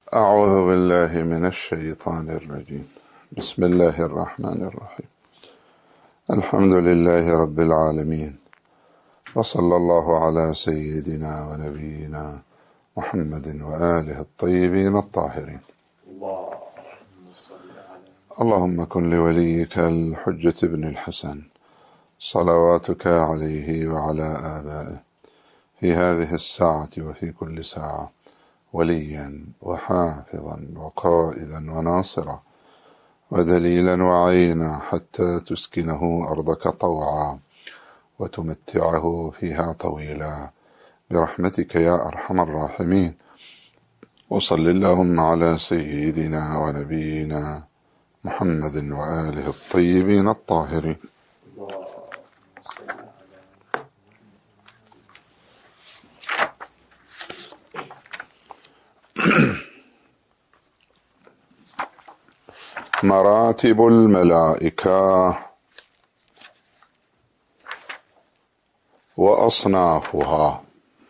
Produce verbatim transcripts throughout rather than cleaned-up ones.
أعوذ بالله من الشيطان الرجيم. بسم الله الرحمن الرحيم. الحمد لله رب العالمين، وصلى الله على سيدنا ونبينا محمد وآله الطيبين الطاهرين. اللهم كن لوليك الحجة بن الحسن صلواتك عليه وعلى آبائه في هذه الساعة وفي كل ساعة وليا وحافظا وقائدا وناصرا ودليلا وعينا، حتى تسكنه أرضك طوعا وتمتعه فيها طويلا برحمتك يا أرحم الراحمين. وصل اللهم على سيدنا ونبينا محمد وآله الطيبين الطاهرين. مراتب الملائكة وأصنافها.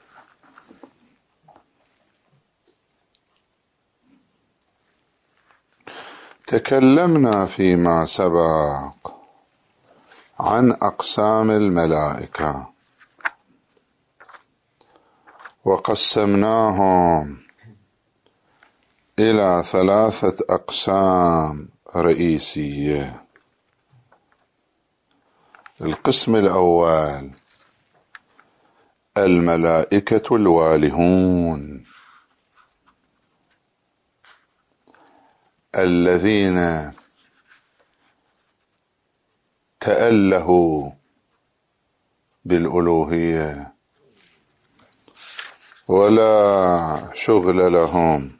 تكلمنا فيما سبق عن أقسام الملائكة وقسمناهم إلى ثلاثة أقسام رئيسية. القسم الأول الملائكة الوالهون، الذين تألهوا بالألوهية ولا شغل لهم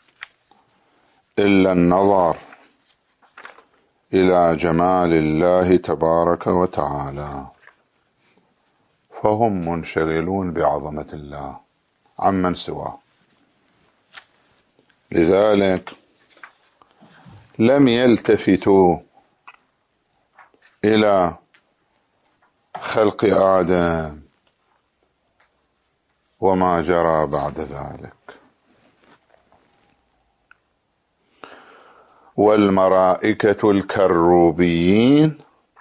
إلا النظر إلى جمال الله تبارك وتعالى، فهم منشغلون بعظمة الله عمن سواه. لذلك لم يلتفتوا إلى خلق آدم وما جرى بعد ذلك. والملائكة الكروبيين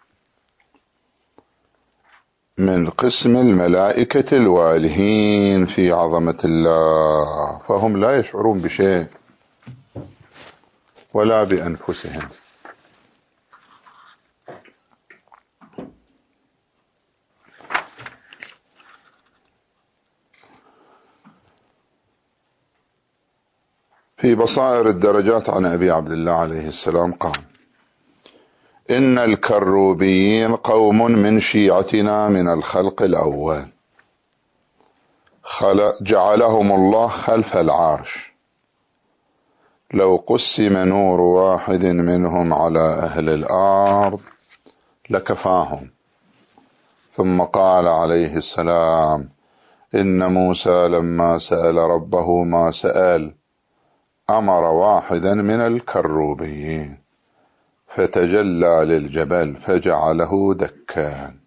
من قسم الملائكة الوالهين في عظمة الله، فهم لا يشعرون بشيء ولا بأنفسهم. في بصائر الدرجات عن أبي عبد الله عليه السلام قال: إن الكروبيين قوم من شيعتنا من الخلق الأول، جعلهم الله خلف العرش، لو قسم نور واحد منهم على أهل الأرض لكفاهم. ثم قال عليه السلام: إن موسى لما سأل ربه ما سأل أمر واحدا من الكروبيين فتجلى للجبل فجعله دكا.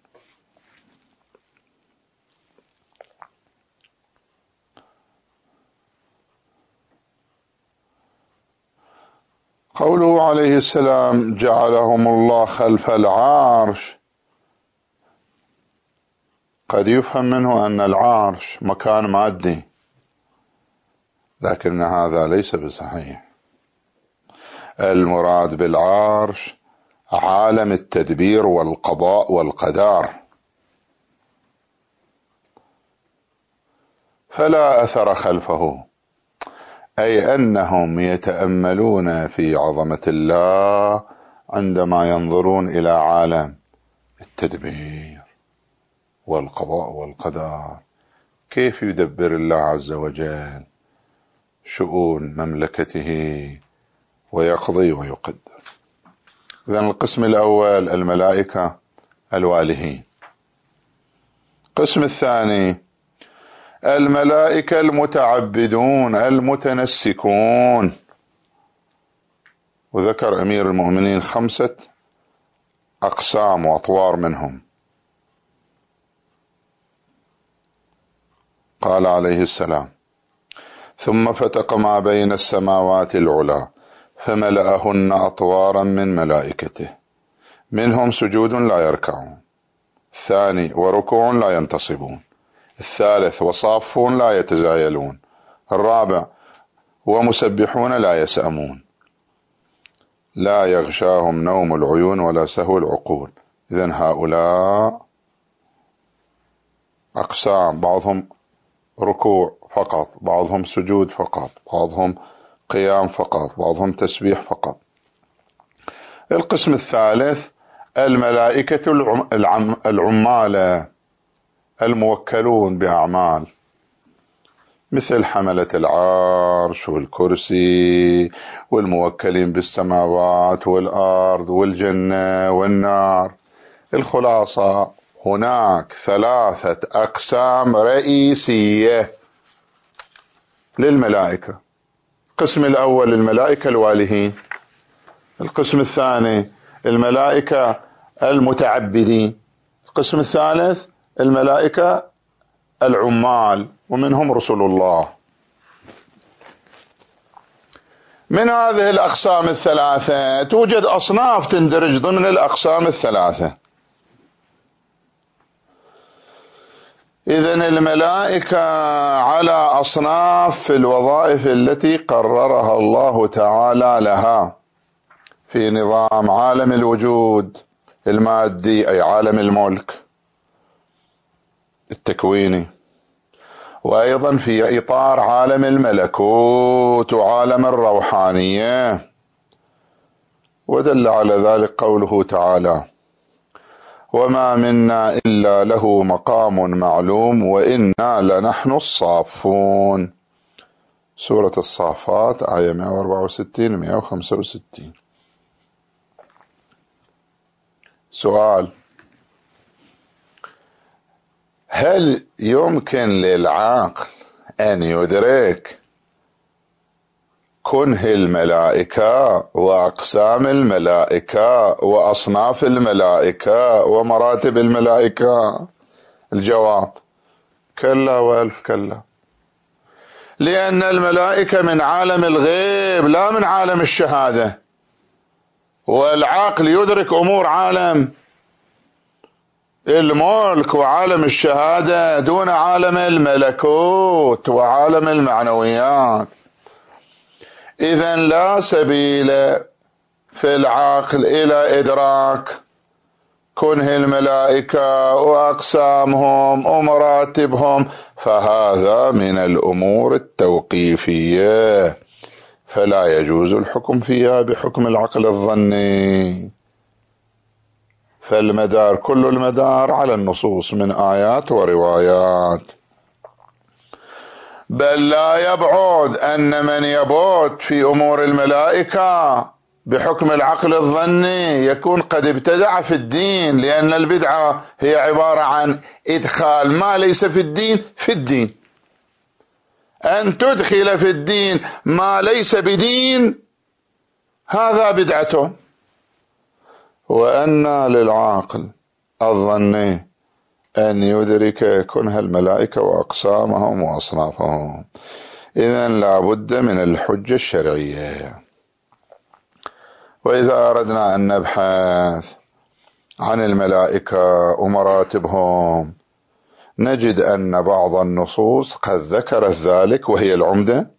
قوله عليه السلام جعلهم الله خلف العرش، قد يفهم منه أن العرش مكان مادي، لكن هذا ليس بصحيح. المراد بالعرش عالم التدبير والقضاء والقدر، فلا أثر خلفه، أي أنهم يتأملون في عظمة الله عندما ينظرون إلى عالم التدبير والقضاء والقدر، كيف يدبر الله عز وجل شؤون مملكته ويقضي ويقدر. إذن القسم الأول الملائكة الوالهين. القسم الثاني الملائكة المتعبدون المتنسكون، وذكر أمير المؤمنين خمسة أقسام وأطوار منهم. قال عليه السلام: ثم فتق ما بين السماوات العلى فملأهن أطوارا من ملائكته، منهم سجود لا يركعون، الثاني وركوع لا ينتصبون، الثالث وصافون لا يتزايلون، الرابع ومسبحون لا يسأمون، لا يغشاهم نوم العيون ولا سهو العقول. إذن هؤلاء أقسام، بعضهم ركوع فقط، بعضهم سجود فقط، بعضهم قيام فقط، بعضهم تسبيح فقط. القسم الثالث الملائكة العمالة الموكلون بأعمال، مثل حملة العرش والكرسي والموكلين بالسماوات والأرض والجنة والنار. الخلاصة هناك ثلاثة أقسام رئيسية للملائكة. القسم الأول الملائكة الوالهين، القسم الثاني الملائكة المتعبدين، القسم الثالث الملائكة العمال ومنهم رسل الله. من هذه الأقسام الثلاثة توجد أصناف تندرج ضمن الأقسام الثلاثة. إذن الملائكة على أصناف في الوظائف التي قررها الله تعالى لها في نظام عالم الوجود المادي، أي عالم الملك التكويني، وأيضا في إطار عالم الملكوت وعالم الروحانية. ودل على ذلك قوله تعالى: وما منا إلا له مقام معلوم وإنا لنحن الصافون، سورة الصافات آية مئة وأربعة وستين مئة وخمسة وستين. سؤال: هل يمكن للعقل أن يدرك كنه الملائكة وأقسام الملائكة وأصناف الملائكة ومراتب الملائكة؟ الجواب: كلا وألف كلا، لأن الملائكة من عالم الغيب لا من عالم الشهادة، والعقل يدرك أمور عالم الملك وعالم الشهادة دون عالم الملكوت وعالم المعنويات. إذن لا سبيل في العقل إلى إدراك كنه الملائكة وأقسامهم ومراتبهم، فهذا من الأمور التوقيفية، فلا يجوز الحكم فيها بحكم العقل الظني. فالمدار كل المدار على النصوص من آيات وروايات. بل لا يبعد أن من يبعد في أمور الملائكة بحكم العقل الظني يكون قد ابتدع في الدين، لأن البدعة هي عبارة عن إدخال ما ليس في الدين في الدين. أن تدخل في الدين ما ليس بدين هذا بدعته. وأن للعاقل الظني أن يدرك كنه الملائكة وأقسامهم وأصنافهم. إذن لا بد من الحجة الشرعية. وإذا أردنا أن نبحث عن الملائكة ومراتبهم نجد أن بعض النصوص قد ذكرت ذلك وهي العمدة،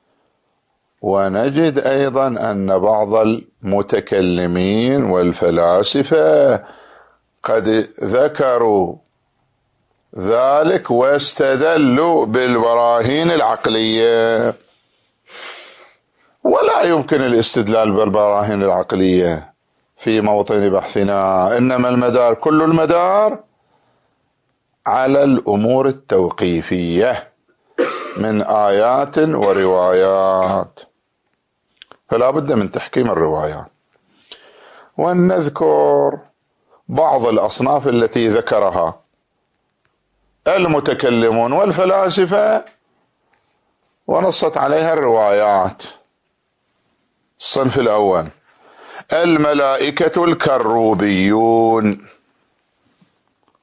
ونجد أيضا أن بعض المتكلمين والفلاسفة قد ذكروا ذلك واستدلوا بالبراهين العقلية، ولا يمكن الاستدلال بالبراهين العقلية في موطن بحثنا، إنما المدار كل المدار على الأمور التوقيفية من آيات وروايات، فلا بد من تحكيم الروايات. ونذكر بعض الأصناف التي ذكرها المتكلمون والفلاسفة ونصت عليها الروايات. الصنف الأول الملائكة الكروبيون،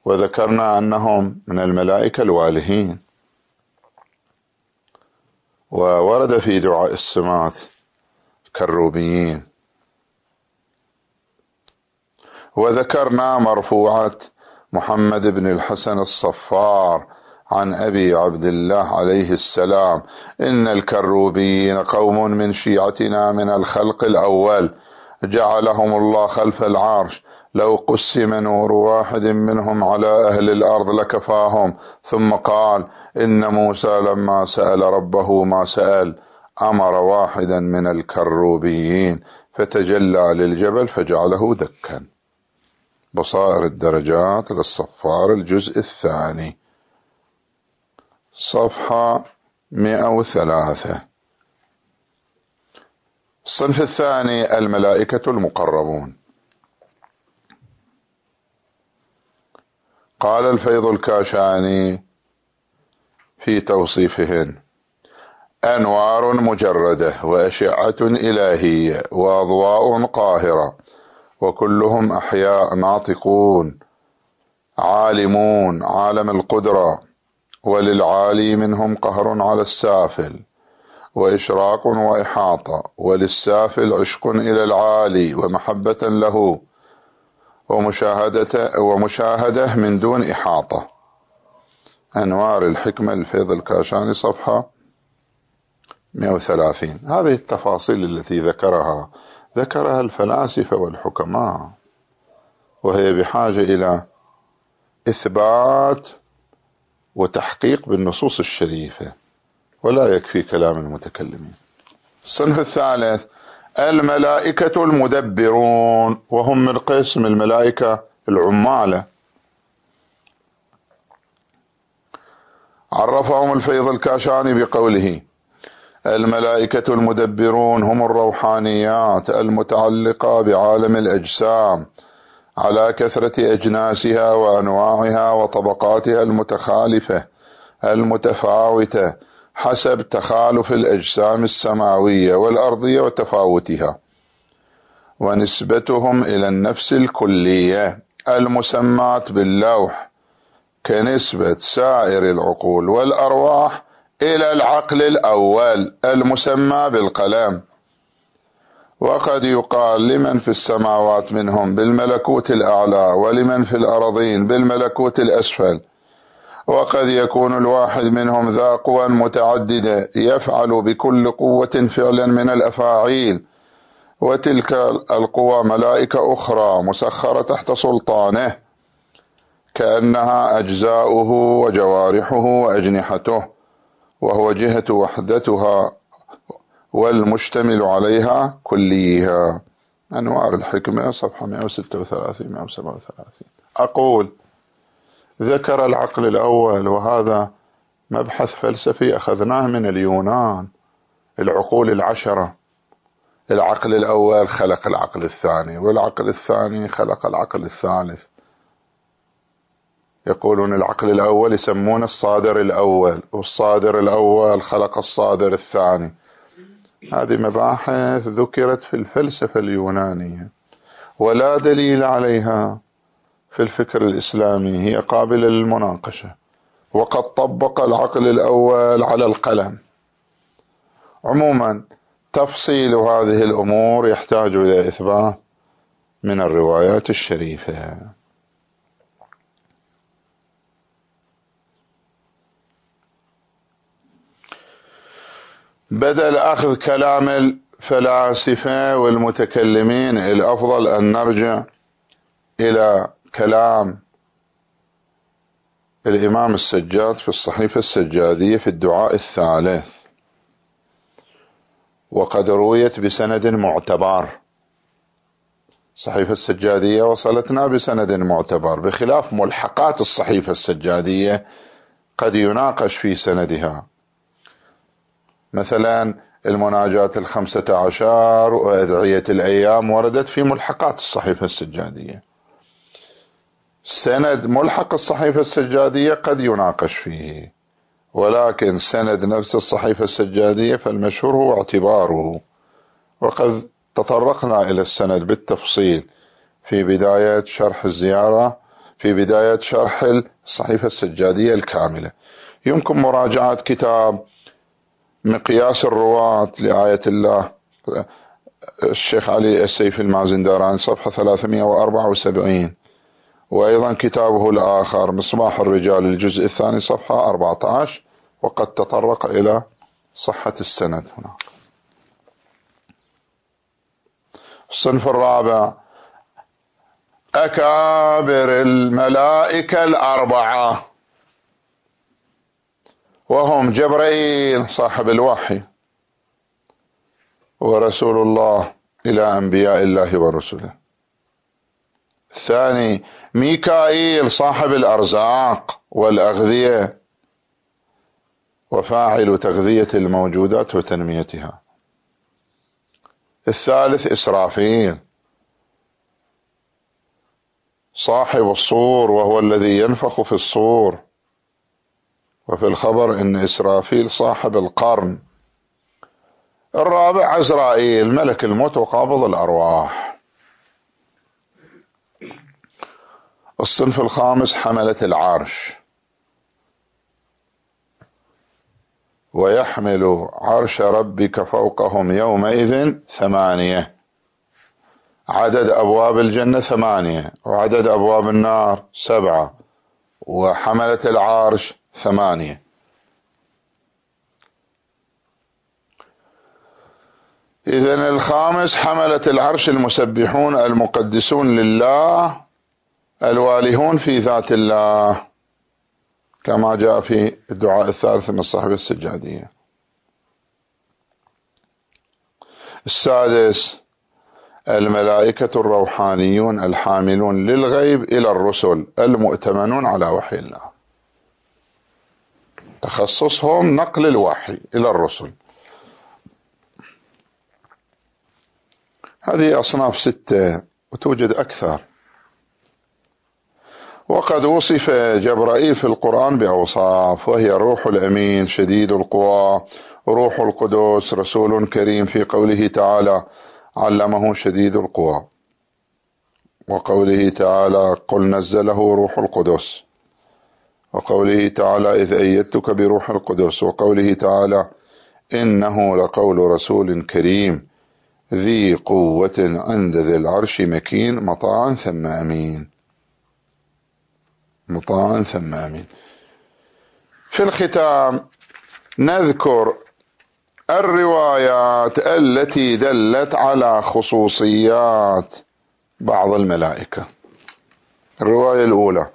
وذكرنا أنهم من الملائكة الوالهين، وورد في دعاء السمات كروبيين. وذكرنا مرفوعة محمد بن الحسن الصفار عن أبي عبد الله عليه السلام: إن الكروبيين قوم من شيعتنا من الخلق الأول، جعلهم الله خلف العرش، لو قسم نور واحد منهم على أهل الأرض لكفاهم. ثم قال: إن موسى لما سأل ربه ما سأل أمر واحدا من الكروبيين فتجلى للجبل فجعله دكا. بصائر الدرجات للصفار الجزء الثاني صفحة مئة وثلاثة. الصنف الثاني الملائكة المقربون. قال الفيض الكاشاني في توصيفهن: أنوار مجردة وأشعة إلهية وأضواء قاهرة، وكلهم أحياء ناطقون عالمون عالم القدرة، وللعالي منهم قهر على السافل وإشراق وإحاطة، وللسافل عشق إلى العالي ومحبة له ومشاهدة, ومشاهدة من دون إحاطة. أنوار الحكمة الفيض الكاشاني صفحة مئة وثلاثين. هذه التفاصيل التي ذكرها ذكرها الفلاسفة والحكماء، وهي بحاجة إلى إثبات وتحقيق بالنصوص الشريفة، ولا يكفي كلام المتكلمين. الصنف الثالث الملائكة المدبرون، وهم من قسم الملائكة العمالة. عرفهم الفيض الكاشاني بقوله: الملائكة المدبرون هم الروحانيات المتعلقة بعالم الأجسام على كثرة أجناسها وأنواعها وطبقاتها المتخالفة المتفاوتة حسب تخالف الأجسام السماوية والأرضية وتفاوتها، ونسبتهم إلى النفس الكلية المسماة باللوح كنسبة سائر العقول والأرواح إلى العقل الأول المسمى بالقلم. وقد يقال لمن في السماوات منهم بالملكوت الأعلى، ولمن في الأرضين بالملكوت الأسفل. وقد يكون الواحد منهم ذا قوى متعددة يفعل بكل قوة فعلا من الأفاعيل، وتلك القوى ملائكة أخرى مسخرة تحت سلطانه كأنها أجزاؤه وجوارحه وأجنحته، وهو جهة وحدتها والمشتمل عليها كليها. أنوار الحكمة صفحة مئة وستة وثلاثين مئة وسبعة وثلاثين. أقول: ذكر العقل الأول، وهذا مبحث فلسفي أخذناه من اليونان، العقول العشرة. العقل الأول خلق العقل الثاني، والعقل الثاني خلق العقل الثالث. يقولون العقل الأول يسمون الصادر الأول، والصادر الأول خلق الصادر الثاني. هذه مباحث ذكرت في الفلسفة اليونانية ولا دليل عليها في الفكر الإسلامي، هي قابلة للمناقشة، وقد طبق العقل الأول على القلم. عموما تفصيل هذه الأمور يحتاج إلى إثبات من الروايات الشريفة. بدل أخذ كلام الفلاسفة والمتكلمين الأفضل أن نرجع إلى كلام الإمام السجاد في الصحيفة السجادية في الدعاء الثالث، وقد رويت بسند معتبر. الصحيفة السجادية وصلتنا بسند معتبر، بخلاف ملحقات الصحيفة السجادية قد يناقش في سندها، مثلا المناجات الخمسة عشر وأدعية الأيام وردت في ملحقات الصحيفة السجادية. سند ملحق الصحيفة السجادية قد يناقش فيه، ولكن سند نفس الصحيفة السجادية فالمشهور هو اعتباره، وقد تطرقنا إلى السند بالتفصيل في بداية شرح الزيارة، في بداية شرح الصحيفة السجادية الكاملة. يمكن مراجعة كتاب مقياس الرواة لآية الله الشيخ علي السيف المازندراني صفحة ثلاثمائة وأربعة وسبعين، وأيضا كتابه الآخر مصباح الرجال الجزء الثاني صفحة أربعة عشر، وقد تطرق إلى صحة السند هناك. الصنف الرابع أكابر الملائكة الأربعة، وهم جبرائيل صاحب الوحي ورسول الله إلى أنبياء الله ورسله. الثاني ميكائيل صاحب الأرزاق والأغذية وفاعل تغذية الموجودات وتنميتها. الثالث إسرافيل صاحب الصور وهو الذي ينفخ في الصور، وفي الخبر إن إسرافيل صاحب القرن. الرابع عزرائيل ملك الموت وقابض الأرواح. الصنف الخامس حملة العرش، ويحمل عرش ربك فوقهم يومئذ ثمانية، عدد أبواب الجنة ثمانية، وعدد أبواب النار سبعة، وحملة العرش ثمانية. إذن الخامس حملة العرش المسبحون المقدسون لله الوالهون في ذات الله، كما جاء في الدعاء الثالث من الصحبة السجادية. السادس الملائكة الروحانيون الحاملون للغيب إلى الرسل المؤتمنون على وحي الله، تخصصهم نقل الوحي إلى الرسل. هذه أصناف ستة وتوجد أكثر. وقد وصف جبرائيل في القرآن بأوصاف، وهي الروح الأمين شديد القوى، روح القدس رسول كريم، في قوله تعالى علمه شديد القوى، وقوله تعالى قل نزله روح القدس، وقوله تعالى إذ أيدتك بروح القدس، وقوله تعالى إنه لقول رسول كريم ذي قوة عند ذي العرش مكين مطاع ثم أمين، مطاع ثم أمين. في الختام نذكر الروايات التي دلت على خصوصيات بعض الملائكة. الرواية الأولى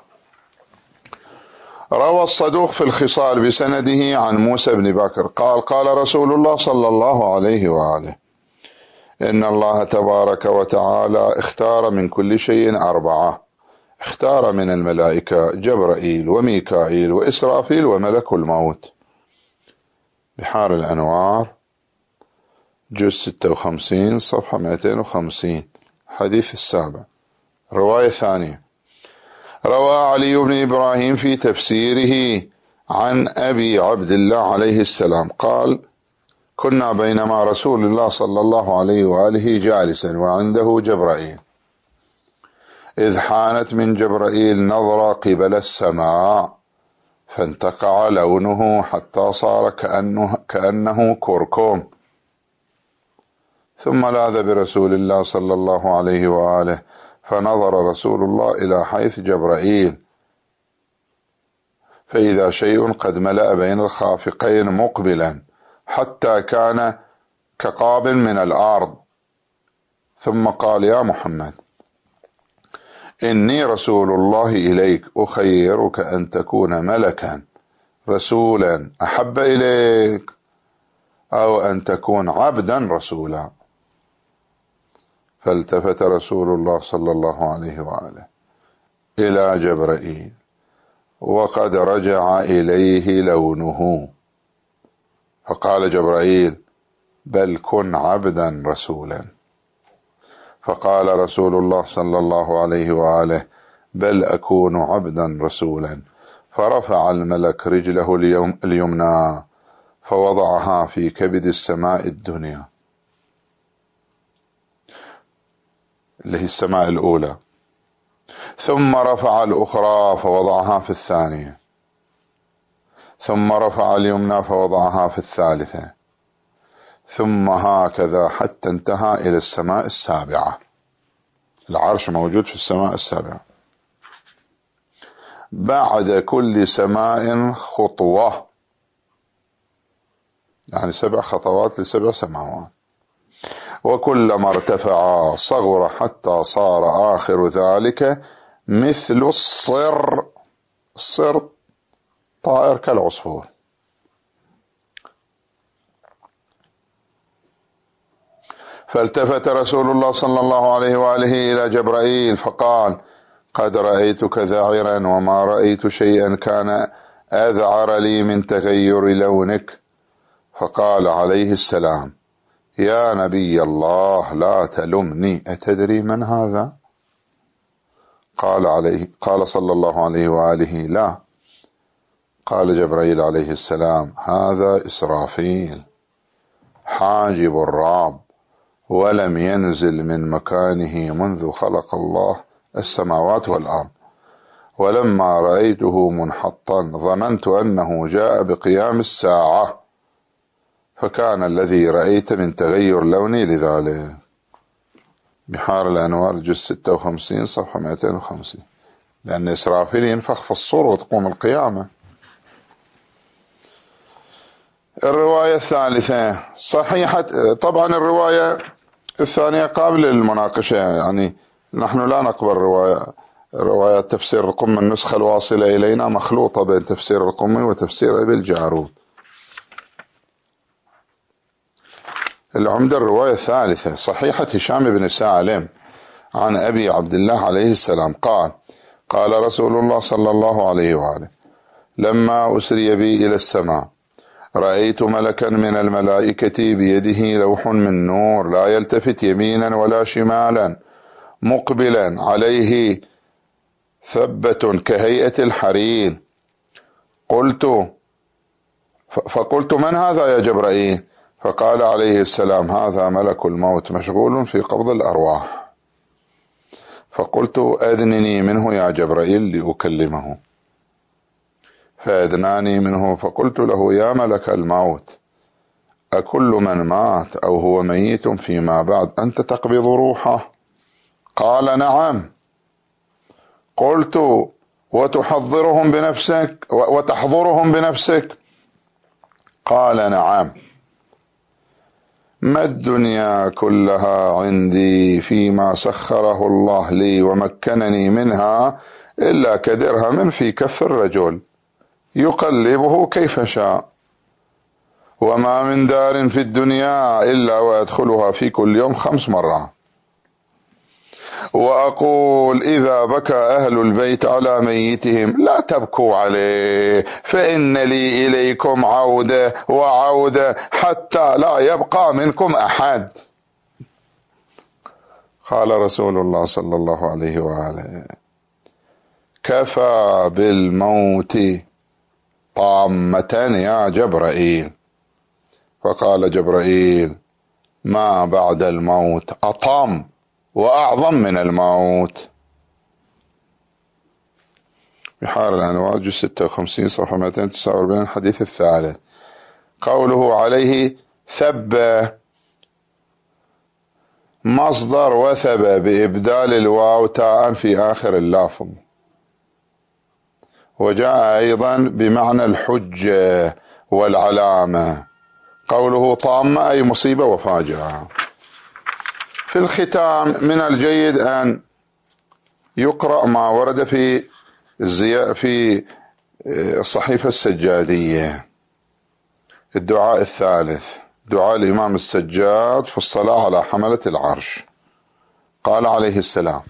روى الصدوق في الخصال بسنده عن موسى بن بكر قال قال رسول الله صلى الله عليه وآله إن الله تبارك وتعالى اختار من كل شيء أربعة، اختار من الملائكة جبرائيل وميكائيل وإسرافيل وملك الموت. بحار الأنوار جزء ستة وخمسين صفحة مئتين وخمسين، حديث السابع. رواية ثانية روى علي بن إبراهيم في تفسيره عن أبي عبد الله عليه السلام قال كنا بينما رسول الله صلى الله عليه وآله جالسا وعنده جبرائيل إذ حانت من جبرائيل نظرة قبل السماء فانتقع لونه حتى صار كأنه, كأنه كركم، ثم لاذ برسول الله صلى الله عليه وآله فنظر رسول الله إلى حيث جبرائيل فإذا شيء قد ملأ بين الخافقين مقبلا حتى كان كقابل من الأرض، ثم قال يا محمد إني رسول الله إليك أخيرك أن تكون ملكا رسولا أحب إليك أو أن تكون عبدا رسولا. فالتفت رسول الله صلى الله عليه وآله إلى جبرائيل وقد رجع إليه لونه، فقال جبرائيل بل كن عبدا رسولا، فقال رسول الله صلى الله عليه وآله بل أكون عبدا رسولا، فرفع الملك رجله اليوم اليمنى فوضعها في كبد السماء الدنيا اللي هي السماء الأولى، ثم رفع الأخرى فوضعها في الثانية، ثم رفع اليمنى فوضعها في الثالثة، ثم هكذا حتى انتهى إلى السماء السابعة. العرش موجود في السماء السابعة. بعد كل سماء خطوة، يعني سبع خطوات لسبع سماوات. وكلما ارتفع صغر حتى صار آخر ذلك مثل الصر. الصر طائر كالعصفور. فالتفت رسول الله صلى الله عليه وآله إلى جبرائيل فقال: قد رأيتك ذعرا وما رأيت شيئا كان أذعر لي من تغير لونك. فقال عليه السلام: يا نبي الله لا تلمني، أتدري من هذا؟ قال عليه قال صلى الله عليه وآله: لا. قال جبرائيل عليه السلام: هذا إسرافيل حاجب الرعب، ولم ينزل من مكانه منذ خلق الله السماوات والأرض، ولما رأيته منحطا ظننت أنه جاء بقيام الساعة، فكان الذي رأيت من تغير لوني لذلك. بحار الأنوار جزء ستة وخمسين صفحة مئتين وخمسين. لأن إسرافيل ينفخ في الصور وتقوم القيامة. الرواية الثالثة صحيحة. طبعا الرواية الثانية قابلة للمناقشة، يعني نحن لا نقبل رواية رواية تفسير القم. النسخة الواصلة إلينا مخلوطة بين تفسير القم وتفسير أبي الجارود. العمدة الرواية الثالثة صحيحة هشام بن سالم عن أبي عبد الله عليه السلام قال: قال رسول الله صلى الله عليه وآله: لما أسري بي إلى السماء رأيت ملكا من الملائكة بيده لوح من نور لا يلتفت يمينا ولا شمالا، مقبلا عليه ثبة كهيئة الحرير. قلت فقلت: من هذا يا جبرائيل؟ فقال عليه السلام: هذا ملك الموت مشغول في قبض الأرواح. فقلت: أذنني منه يا جبرائيل لأكلمه. فأذناني منه، فقلت له: يا ملك الموت، أكل من مات أو هو ميت فيما بعد أنت تقبض روحه؟ قال: نعم. قلت: وتحضرهم بنفسك وتحضرهم بنفسك؟ قال: نعم. ما الدنيا كلها عندي فيما سخره الله لي ومكنني منها إلا كدرهم في كف الرجل يقلبه كيف شاء، وما من دار في الدنيا إلا ويدخلها في كل يوم خمس مرات. وأقول: إذا بكى أهل البيت على ميتهم لا تبكوا عليه، فإن لي إليكم عودة وعودة حتى لا يبقى منكم أحد. قال رسول الله صلى الله عليه وآله: كفى بالموت طامة يا جبرائيل. فقال جبرائيل: ما بعد الموت أطم وأعظم من الموت. بحار الأنوار جزء ستة وخمسين صفحة مئتين وتسعة وأربعين الحديث الثالث. قوله عليه ثب مصدر وثب بإبدال الواو تاء في آخر اللافظ، وجاء أيضا بمعنى الحجة والعلامة. قوله طامة أي مصيبة وفاجعة. في الختام من الجيد أن يقرأ ما ورد في في الصحيفة السجادية. الدعاء الثالث دعاء الإمام السجاد في الصلاة على حملة العرش. قال عليه السلام،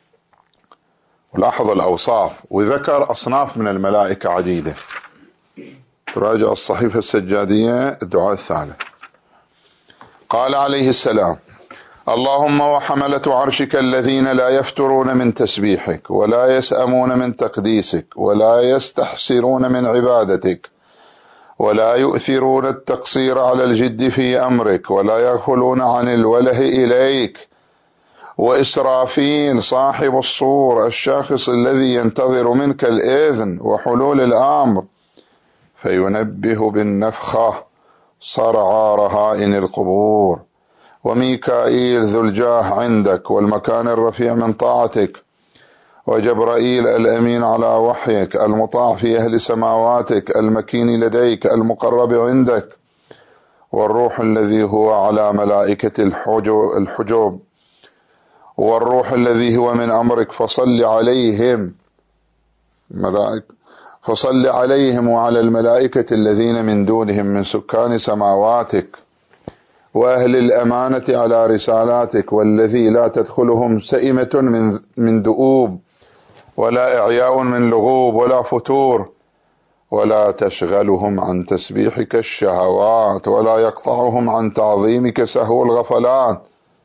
ولاحظ الأوصاف، وذكر أصناف من الملائكة عديدة. تراجع الصحيفة السجادية الدعاء الثالث. قال عليه السلام: اللهم وحملة عرشك الذين لا يفترون من تسبيحك ولا يسأمون من تقديسك ولا يستحسرون من عبادتك ولا يؤثرون التقصير على الجد في أمرك ولا يغفلون عن الوله إليك، وإسرافيل صاحب الصور الشاخص الذي ينتظر منك الإذن وحلول الأمر فينبه بالنفخة صرعى رهائن القبور، وميكائيل ذو الجاه عندك والمكان الرفيع من طاعتك، وجبرائيل الأمين على وحيك المطاع في أهل سماواتك المكين لديك المقرب عندك، والروح الذي هو على ملائكة الحجب، والروح الذي هو من أمرك، فصل عليهم ملائكة فصل عليهم وعلى الملائكة الذين من دونهم من سكان سماواتك، وأهل الأمانة على رسالاتك، والذي لا تدخلهم سئمة من من دؤوب، ولا إعياء من لغوب، ولا فتور، ولا تشغلهم عن تسبيحك الشهوات، ولا يقطعهم عن تعظيمك سهو الغفلات،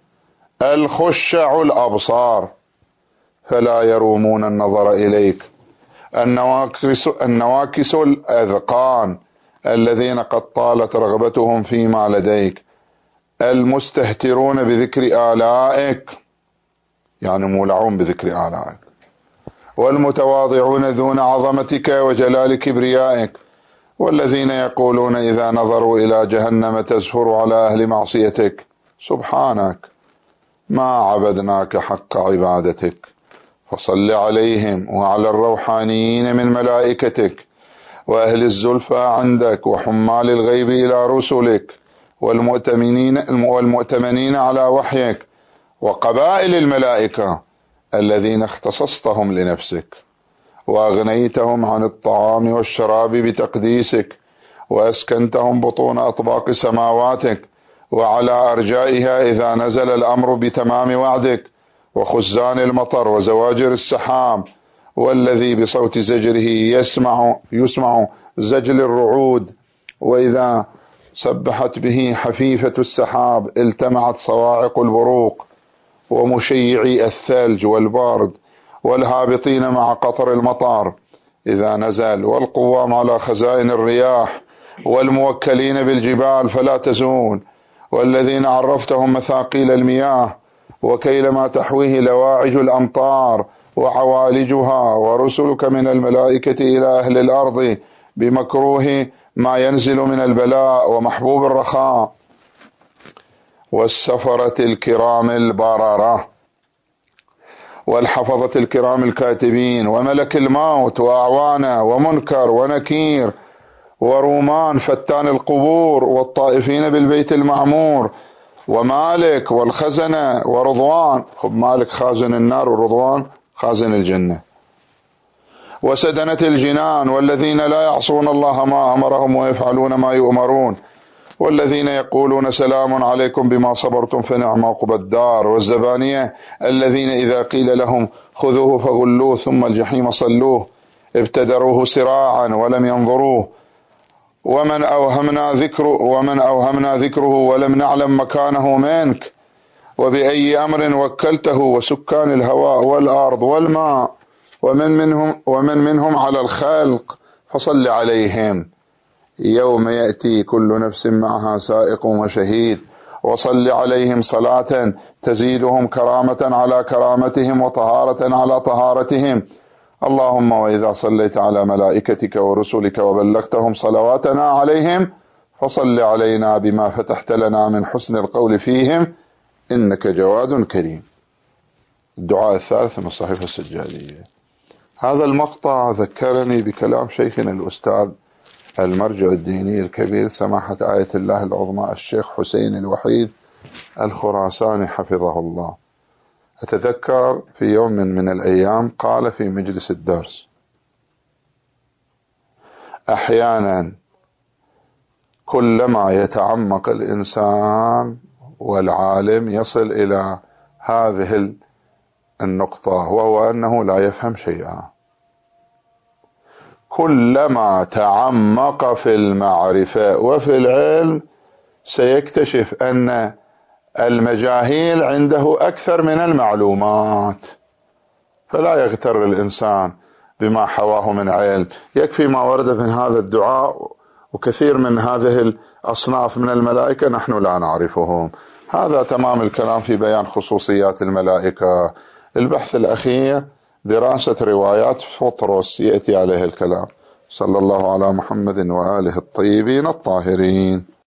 الخشع الأبصار فلا يرومون النظر إليك، النواكس, النواكس الأذقان الذين قد طالت رغبتهم فيما لديك، المستهترون بذكر آلائك يعني مولعون بذكر آلائك، والمتواضعون ذون عظمتك وجلال كبريائك، والذين يقولون إذا نظروا إلى جهنم تزفر على أهل معصيتك، سبحانك ما عبدناك حق عبادتك، فصل عليهم وعلى الروحانيين من ملائكتك، وأهل الزلفى عندك، وحمال الغيب إلى رسلك، والمؤتمنين, والمؤتمنين على وحيك، وقبائل الملائكة الذين اختصصتهم لنفسك، وأغنيتهم عن الطعام والشراب بتقديسك، وأسكنتهم بطون أطباق سماواتك وعلى أرجائها إذا نزل الأمر بتمام وعدك، وخزان المطر وزواجر السحاب، والذي بصوت زجره يسمع, يسمع زجل الرعود، وإذا سبحت به حفيفة السحاب التمعت صواعق البروق، ومشيعي الثلج والبارد، والهابطين مع قطر المطار إذا نزل، والقوام على خزائن الرياح، والموكلين بالجبال فلا تزول، والذين عرفتهم مثاقيل المياه، وكيلما تحويه لواعج الأمطار وعوالجها، ورسلك من الملائكة إلى أهل الأرض بمكروه ما ينزل من البلاء ومحبوب الرخاء، والسفرة الكرام البررة، والحفظة الكرام الكاتبين، وملك الموت وأعوانه، ومنكر ونكير، ورومان فتان القبور، والطائفين بالبيت المعمور، ومالك والخزنة ورضوان، خب مالك خازن النار ورضوان خازن الجنة، وسدنة الجنان، والذين لا يعصون الله ما أمرهم ويفعلون ما يؤمرون، والذين يقولون سلام عليكم بما صبرتم فنعم عقبى الدار، والزبانية الذين إذا قيل لهم خذوه فغلوه ثم الجحيم صلوه ابتدروه سراعا ولم ينظروه، ومن أوهمنا ذكره ومن أوهمنا ذكره ولم نعلم مكانه منك، وبأي أمر وكلته، وسكان الهواء والأرض والماء، ومن منهم ومن منهم على الخلق، فصل عليهم يوم يأتي كل نفس معها سائق وشهيد، وصل عليهم صلاة تزيدهم كرامة على كرامتهم وطهارة على طهارتهم. اللهم وإذا صليت على ملائكتك ورسلك وبلغتهم صلواتنا عليهم، فصل علينا بما فتحت لنا من حسن القول فيهم، إنك جواد كريم. الدعاء الثالث من الصحيفة السجادية. هذا المقطع ذكرني بكلام شيخنا الأستاذ المرجع الديني الكبير سماحة آية الله العظمى الشيخ حسين الوحيد الخراساني حفظه الله. أتذكر في يوم من الأيام قال في مجلس الدرس: أحيانا كلما يتعمق الإنسان والعالم يصل إلى هذه النقطة، وهو أنه لا يفهم شيئا. كلما تعمق في المعرفة وفي العلم سيكتشف أن المجاهيل عنده أكثر من المعلومات، فلا يغتر الإنسان بما حواه من علم. يكفي ما ورد من هذا الدعاء، وكثير من هذه الأصناف من الملائكة نحن لا نعرفهم. هذا تمام الكلام في بيان خصوصيات الملائكة. البحث الأخير دراسة روايات فطرس يأتي عليه الكلام. صلى الله على محمد وآله الطيبين الطاهرين.